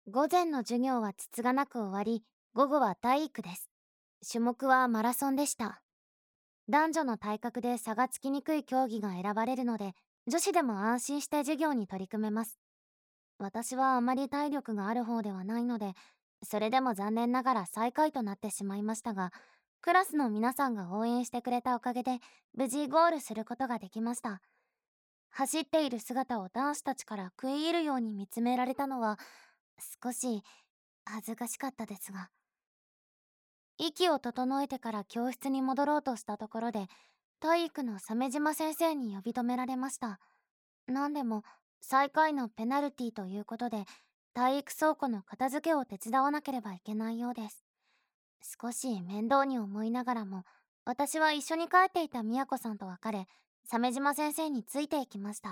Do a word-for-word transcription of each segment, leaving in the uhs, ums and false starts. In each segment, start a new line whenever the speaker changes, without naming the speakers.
午前の授業はつつがなく終わり、午後は体育です。種目はマラソンでした。男女の体格で差がつきにくい競技が選ばれるので、女子でも安心して授業に取り組めます。私はあまり体力がある方ではないので、それでも残念ながら最下位となってしまいましたが、クラスの皆さんが応援してくれたおかげで、無事ゴールすることができました。走っている姿を男子たちから食い入るように見つめられたのは、少し恥ずかしかったですが、息を整えてから教室に戻ろうとしたところで、体育の鮫島先生に呼び止められました。なんでも、最下位のペナルティということで、体育倉庫の片付けを手伝わなければいけないようです。少し面倒に思いながらも、私は一緒に帰っていた宮子さんと別れ、鮫島先生についていきました。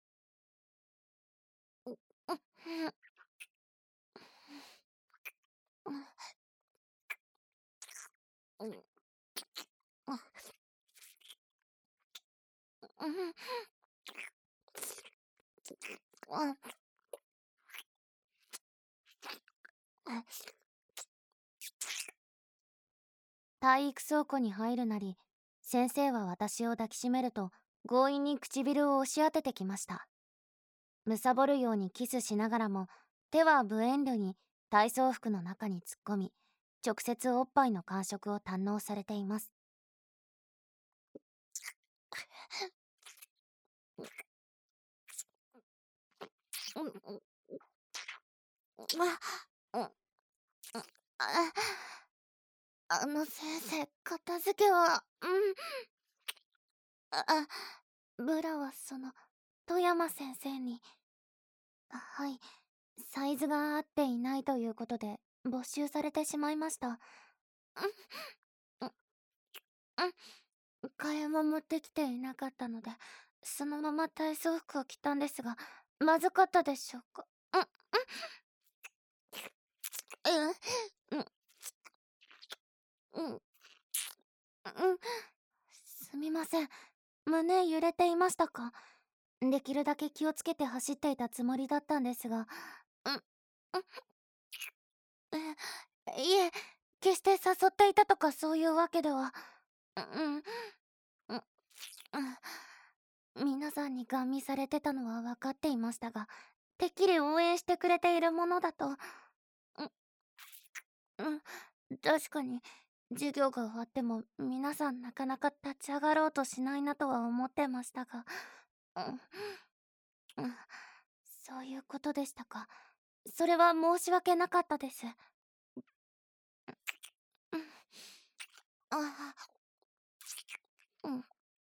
う、う、う、う、う、う、う、体育倉庫に入るなり、先生は私を抱きしめると、強引に唇を押し当ててきました。貪るようにキスしながらも、手は無遠慮に体操服の中に突っ込み、直接おっぱいの感触を堪能されています。うんうんあうんああの先生、片付けは、うん、あ、ブラはその、富山先生に、はい、サイズが合っていないということで、没収されてしまいました。うん、うん、うん、替えも持ってきていなかったので、そのまま体操服を着たんですが、まずかったでしょうか。うん、うん、うん、うん、うん、すみません。胸揺れていましたか？できるだけ気をつけて走っていたつもりだったんですが、うん、うん、え、いえ、決して誘っていたとかそういうわけでは、うん、うん、うん、皆さんにガン見されてたのは分かっていましたが、てっきり応援してくれているものだと、うん、うん、確かに、授業が終わっても皆さんなかなか立ち上がろうとしないなとは思ってましたが、うん、うん、そういうことでしたか。それは申し訳なかったです。うん、あうん、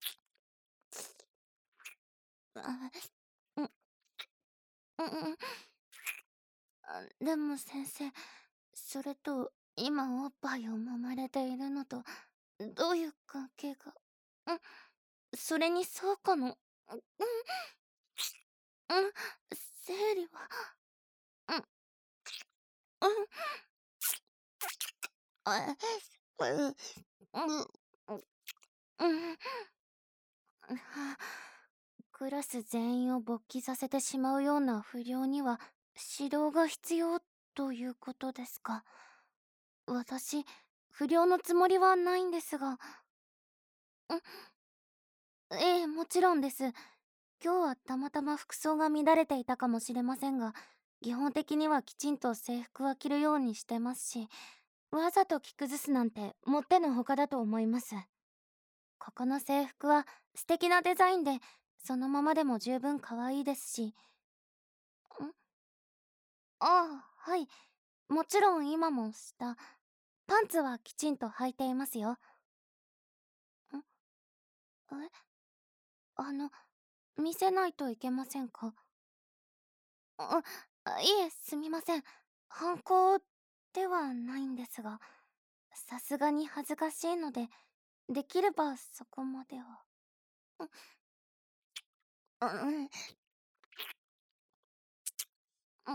あ、うん、うんうん。あ、でも先生、それと今おっぱいを揉まれているのとどういう関係が？うん、それにそうかの。うん、うん、生理は、うん、うん、あ、うん、うん、うん、クラス全員を勃起させてしまうような不良には指導が必要ということですか？私、不良のつもりはないんですが。うん、ええ、もちろんです。今日はたまたま服装が乱れていたかもしれませんが、基本的にはきちんと制服は着るようにしてますし、わざと着崩すなんてもってのほかだと思います。ここの制服は素敵なデザインで、そのままでも十分可愛いですし。んああ、はい。もちろん今も下、パンツはきちんと履いていますよ。んえあの、見せないといけませんか？あ、あいえ、すみません。犯行ではないんですが、さすがに恥ずかしいので、できればそこまでは。うん、うん、うん、うん、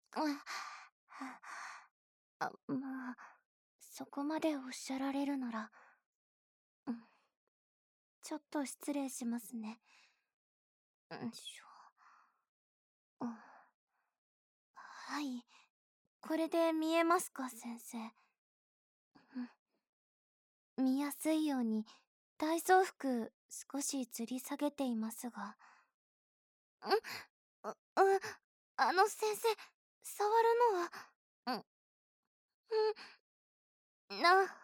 あ、まあ、そこまでおっしゃられるなら、うん、ちょっと失礼しますね。うんしょ。うん、 い。これで見えますか、先生。うん、見やすいように体操服少し吊り下げていますが。んう、うん、あの先生、触るのは、うん、うん、な、はい。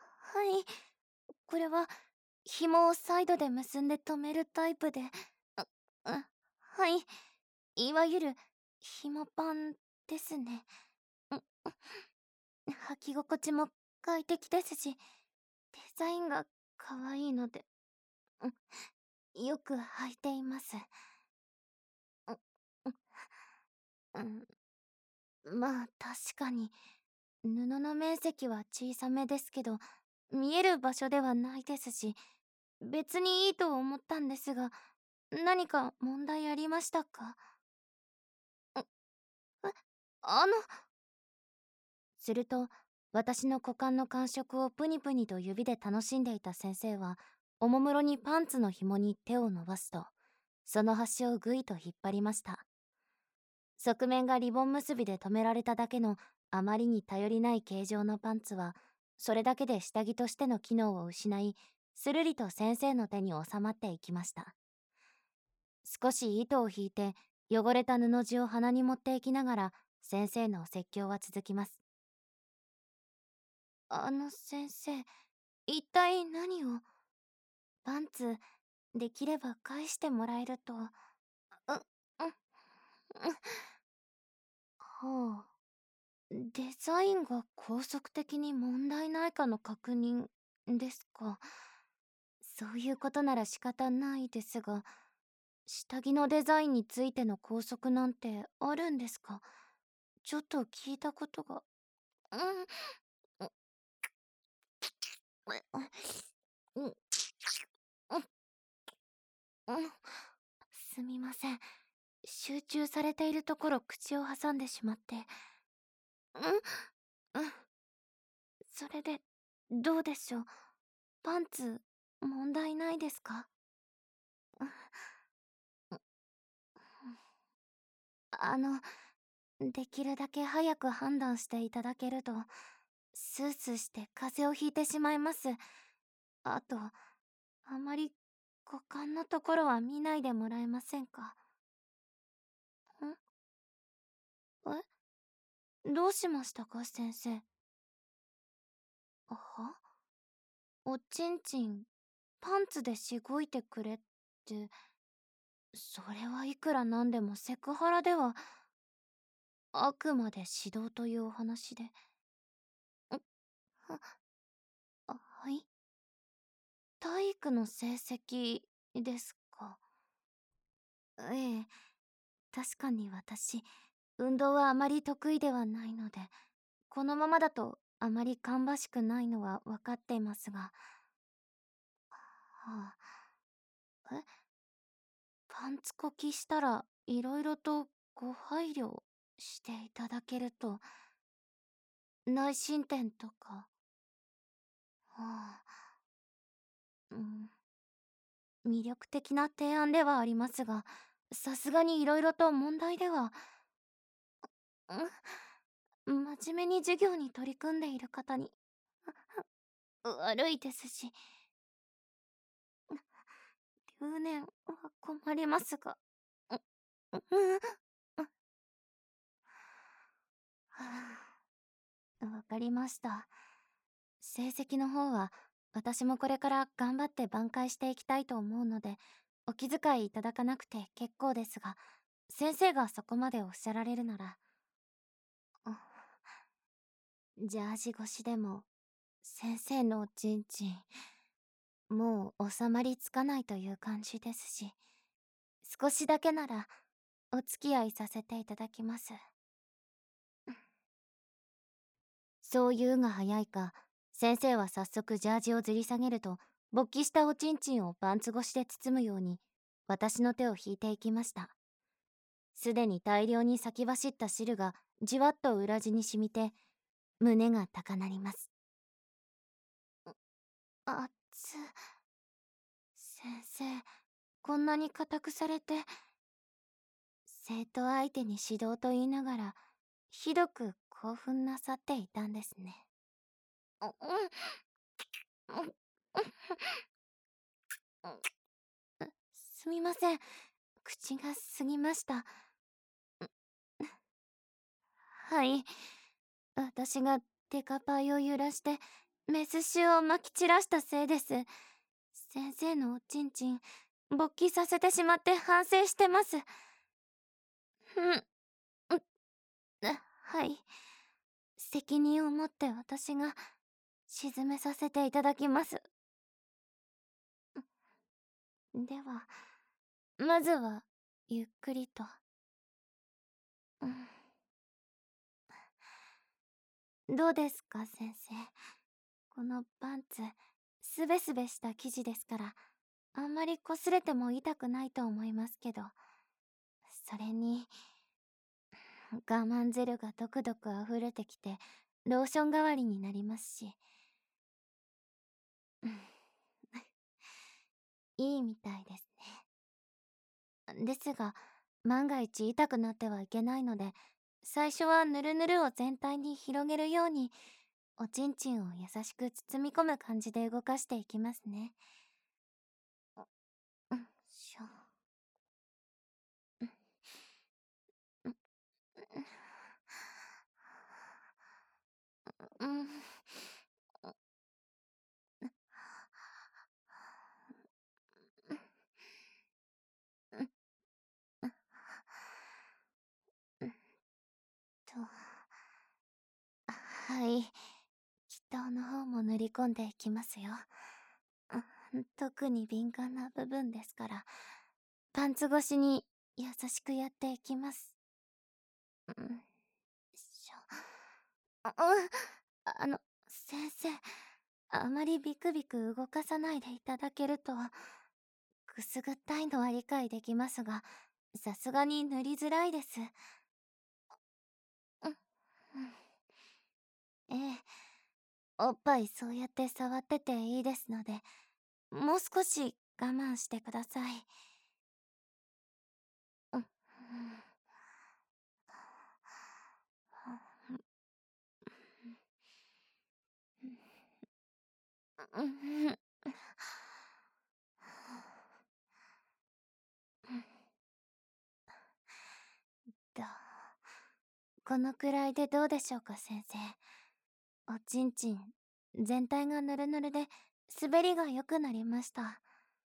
これは紐をサイドで結んで留めるタイプで、う、う、はい。いわゆる紐パンですね。うん、履き心地も快適ですし、デザインが可愛いので、うん、よく履いています。うん、うん、うん、まあ確かに布の面積は小さめですけど、見える場所ではないですし、別にいいと思ったんですが、何か問題ありましたか？え、あの、すると、私の股間の感触をプニプニと指で楽しんでいた先生は、おもむろにパンツの紐に手を伸ばすと、その端をぐいと引っ張りました。側面がリボン結びで留められただけのあまりに頼りない形状のパンツは、それだけで下着としての機能を失い、するりと先生の手に収まっていきました。少し糸を引いて、汚れた布地を鼻に持っていきながら、先生のお説教は続きます。あの先生、一体何を？パンツ、できれば返してもらえると。う、うん、うん、はあ。デザインが高速的に問題ないかの確認ですか。そういうことなら仕方ないですが、下着のデザインについての校則なんてあるんですか？ちょっと聞いたことが。うん、うん、うん、うん、うん、すみません。集中されているところ口を挟んでしまって。うん、うん。それで、どうでしょう。パンツ、問題ないですか？うん、あの、できるだけ早く判断していただけると、スースーして風邪をひいてしまいます。あと、あまり股間のところは見ないでもらえませんか？んえ、どうしましたか、先生。は、おちんちん、パンツでしごいてくれって、それはいくらなんでもセクハラでは。あくまで指導というお話で。ん、は、あ、はい。体育の成績ですか。ええ、確かに私、運動はあまり得意ではないので、このままだとあまり芳しくないのは分かっていますが。はあ、え、パンツこきしたらいろいろとご配慮していただけると。内申点とか。はあ、うん、魅力的な提案ではありますが、さすがにいろいろと問題では。うん、真面目に授業に取り組んでいる方に悪いですし、留年は困りますが。う、う、うん、わかりました。成績の方は私もこれから頑張って挽回していきたいと思うので、お気遣いいただかなくて結構ですが、先生がそこまでおっしゃられるなら。ジャージ越しでも先生のおちんちん、もう収まりつかないという感じですし、少しだけならお付き合いさせていただきます。そう言うが早いか、先生は早速ジャージをずり下げると、勃起したおちんちんをパンツ越しで包むように、私の手を引いていきました。すでに大量に先走った汁がじわっと裏地に染みて、胸が高鳴ります。あっつ。先生、こんなに固くされて。生徒相手に指導と言いながら、 ひどく興奮なさっていたんですね。う、うん、うん、うん、うん、すみません。口が過ぎました。はい。私がデカパイを揺らしてメス臭をまき散らしたせいです。先生のおちんちん勃起させてしまって反省してます。うん、う、はい。責任を持って私が沈めさせていただきます。ではまずはゆっくりと。うん、どうですか先生。このパンツすべすべした生地ですからあんまり擦れても痛くないと思いますけど、それに我慢ゼルがドクドク溢れてきてローション代わりになりますし、いいみたいですね。ですが万が一痛くなってはいけないので、最初はぬるぬるを全体に広げるようにおちんちんを優しく包み込む感じで動かしていきますね。うん、しょ。うん、うん、うん、うん、と、はい。気筒の方も塗り込んでいきますよ。うん、特に敏感な部分ですから、パンツ越しに優しくやっていきます。うん、しょ。あ、うん、あの、先生、あまりビクビク動かさないでいただけると、くすぐったいのは理解できますが、さすがに塗りづらいです。うん、うん、ええ、おっぱいそうやって触ってていいですので、もう少し我慢してください。うん、うん、と、このくらいでどうでしょうか先生。おちんちん全体がヌルヌルで滑りが良くなりました。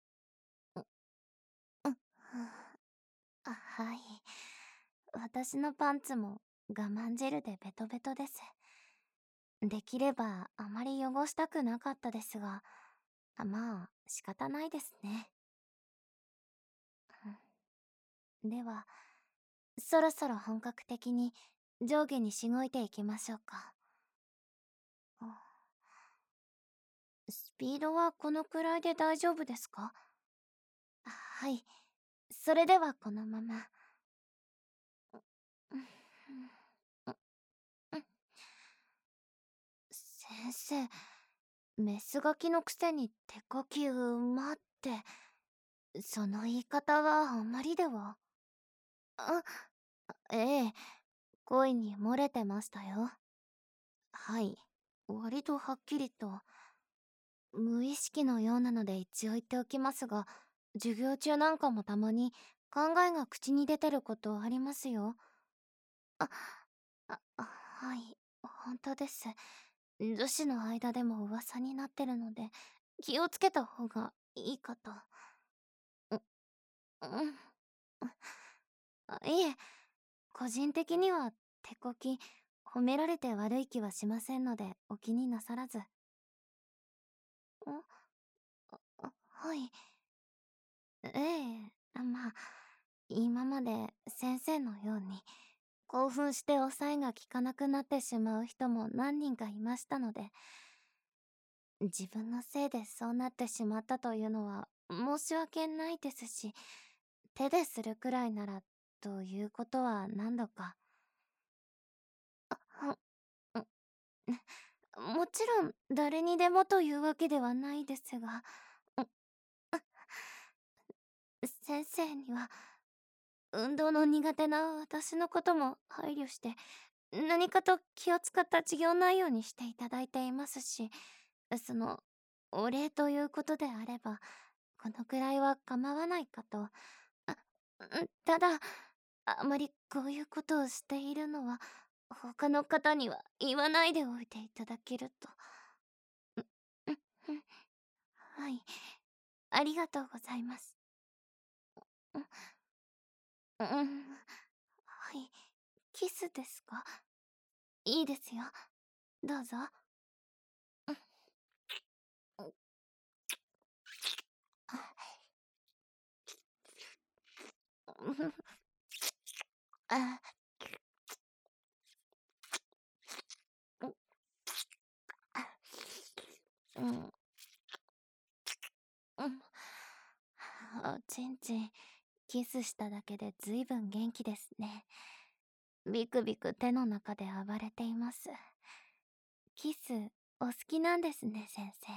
うん、あ、はい。私のパンツも我慢汁でベトベトです。できればあまり汚したくなかったですが、まあ仕方ないですね。うん、ではそろそろ本格的に上下にしごいていきましょうか。スピードはこのくらいで大丈夫ですか？はい。それではこのまま。うん、うん、うん、先生、メスガキのくせに手こきうまって、その言い方はあまりでは。あ、ええ、声に漏れてましたよ。はい。割とはっきりと。無意識のようなので一応言っておきますが、授業中なんかもたまに考えが口に出てることありますよ。あ、あ、あ、はい、本当です。女子の間でも噂になってるので、気をつけた方がいいかと。う、うん。あ、いえ、個人的には手こき、褒められて悪い気はしませんので、お気になさらず。あ、あ、はい。ええ、まあ、今まで先生のように興奮して抑えが効かなくなってしまう人も何人かいましたので、自分のせいでそうなってしまったというのは申し訳ないですし、手でするくらいならということは何度か。はん、もちろん誰にでもというわけではないですが、先生には運動の苦手な私のことも配慮して何かと気を使った授業内容にしていただいていますし、その、お礼ということであれば、このくらいは構わないかと。あ、うん、ただ、あまりこういうことをしているのは、他の方には言わないでおいていただけると。うん、うん、はい、ありがとうございます。うん、うん、はい、キスですか？いいですよ。どうぞ。うん、あ、うん、うん、うん。おちんちん、キスしただけでずいぶん元気ですね。ビクビク手の中で暴れています。キス、お好きなんですね、先生。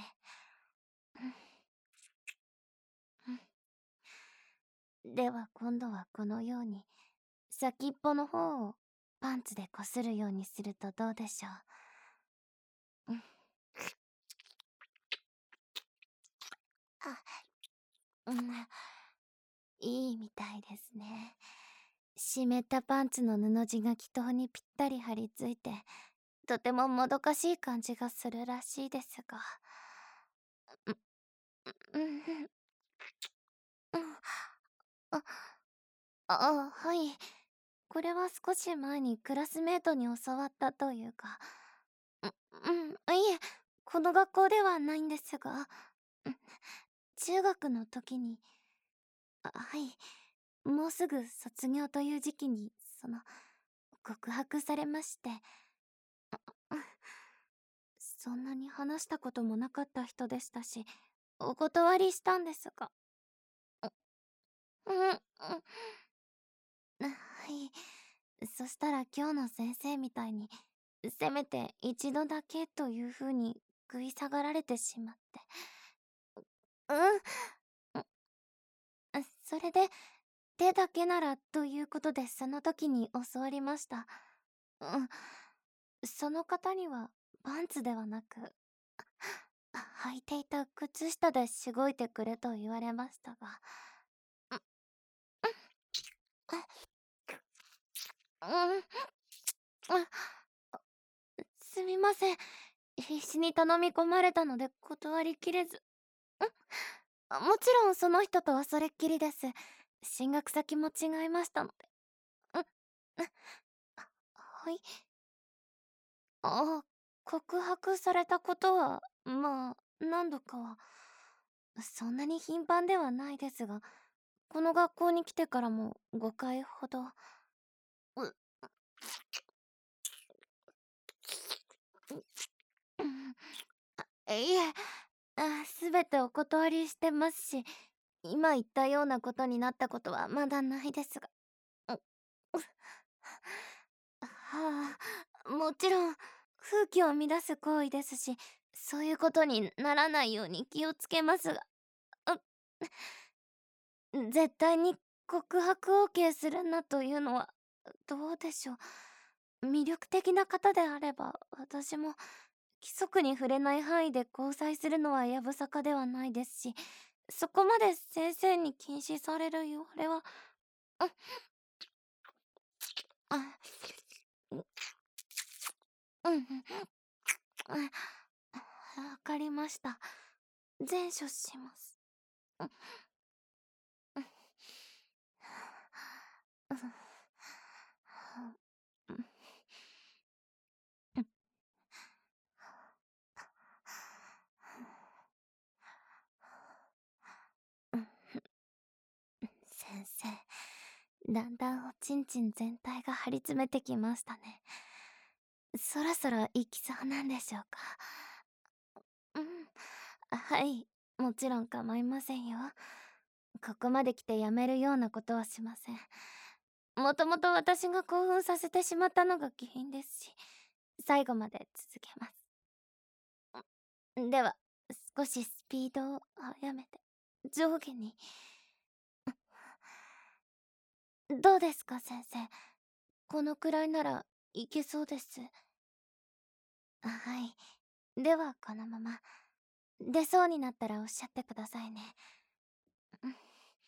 では今度はこのように、先っぽの方をパンツでこするようにするとどうでしょう。うん、あ、うん、いいみたいですね。湿ったパンツの布地が祈祷にぴったり張り付いて、とてももどかしい感じがするらしいですが。うん、うん、うん、あ、あ、はい。これは少し前にクラスメートに教わったというか、う、うん、いえ、この学校ではないんですが、うん、中学の時に、あ、はい、もうすぐ卒業という時期に、その、告白されまして、うん、そんなに話したこともなかった人でしたし、お断りしたんですが、うん、うん、はい。そしたら今日の先生みたいに、せめて一度だけという風に食い下がられてしまって。うん、それで、手だけならということでその時に教わりました。うん。その方にはパンツではなく、履いていた靴下でしごいてくれと言われましたが、うん、うん、すみません。必死に頼み込まれたので断りきれず。もちろんその人とはそれっきりです。進学先も違いましたので。うん、はい。ああ、告白されたことは、まあ、何度かは。そんなに頻繁ではないですが、この学校に来てからもごかいほど。う、うん、いえ、すべてお断りしてますし、今言ったようなことになったことはまだないですが。う、はあ、もちろん、風紀を乱す行為ですし、そういうことにならないように気をつけますが、う、絶対に告白 OK するなというのは、どうでしょう。魅力的な方であれば、私も規則に触れない範囲で交際するのはやぶさかではないですし、そこまで先生に禁止される言われは、あ、あ、うん、うん、あ、わかりました。善処します。うん、うん、うん、うん、先生、だんだんおちんちん全体が張り詰めてきましたね。そろそろ行きそうなんでしょうか。うん、はい、もちろん構いませんよ。ここまで来てやめるようなことはしません。もともと私が興奮させてしまったのが原因ですし、最後まで続けます。では、少しスピードを速めて、上下に。どうですか、先生。このくらいならいけそうです。はい。ではこのまま。出そうになったらおっしゃってくださいね。うん。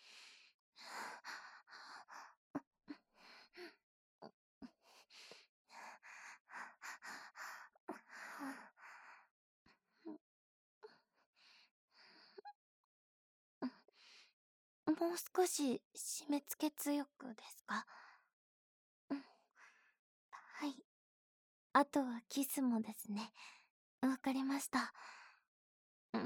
もう少し締め付け強くですか？うん。はい。あとはキスもですね。わかりました。うん。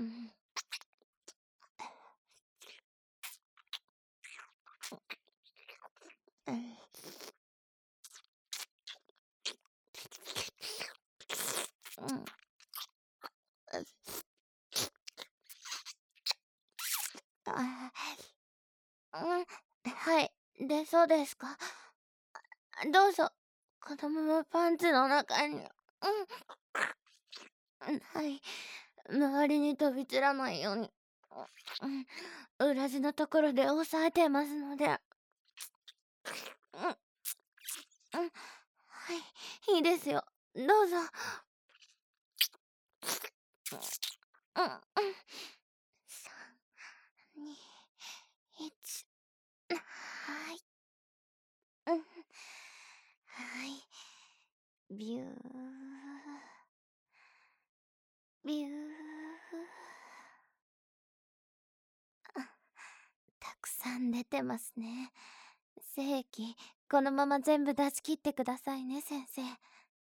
うん。うん。ああ、うん、はい。で、そうですか。どうぞ、このままパンツの中に。うん。うん、はい。周りに飛び散らないように。うん。裏地のところで押さえてますので。うん。うん。はい、いいですよ。どうぞ。うん、うん。さん、に、いち。はい。うん。はい。ビュー。ビュー。あ、たくさん出てますね。精液、このまま全部出し切ってくださいね、先生。うん。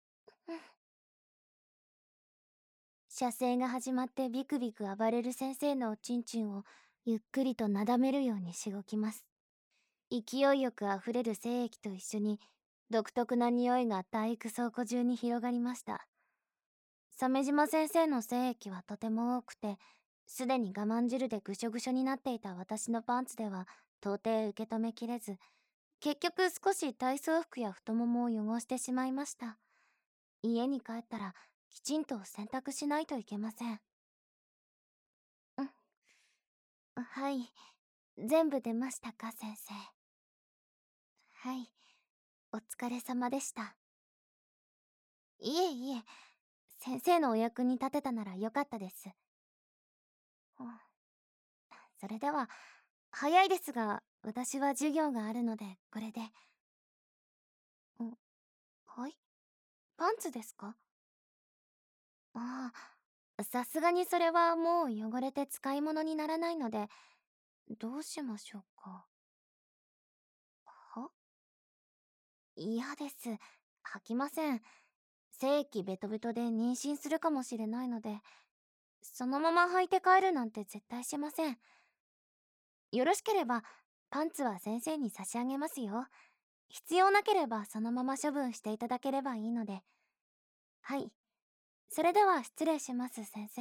射精が始まってビクビク暴れる先生のおちんちんをゆっくりとなだめるようにしごきます。勢いよくあふれる精液と一緒に独特な匂いが体育倉庫中に広がりました。鮫島先生の精液はとても多くて、すでに我慢汁でぐしょぐしょになっていた私のパンツでは到底受け止めきれず、結局少し体操服や太ももを汚してしまいました。家に帰ったらきちんと洗濯しないといけません。うん。はい。全部出ましたか、先生。はい。お疲れ様でした。いえいえ、先生のお役に立てたならよかったです。うん。それでは、早いですが、私は授業があるので、これで。ん、はい？パンツですか？ああ、さすがにそれはもう汚れて使い物にならないので、どうしましょうか。は？嫌です。履きません。精液ベトベトで妊娠するかもしれないので、そのまま履いて帰るなんて絶対しません。よろしければ、パンツは先生に差し上げますよ。必要なければそのまま処分していただければいいので。はい。それでは失礼します、先生。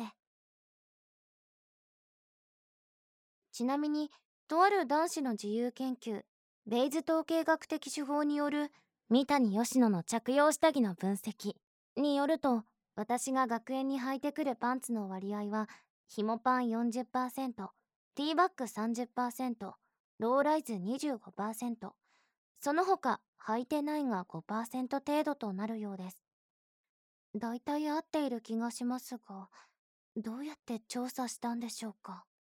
ちなみに、とある男子の自由研究、ベイズ統計学的手法による三谷佳乃の着用下着の分析によると、私が学園に履いてくるパンツの割合は、ひもパンよんじゅっパーセント、ティーバッグさんじゅっパーセント、ローライズにじゅうごパーセント、その他履いてないがごパーセント程度となるようです。だいたい合っている気がしますが、どうやって調査したんでしょうか。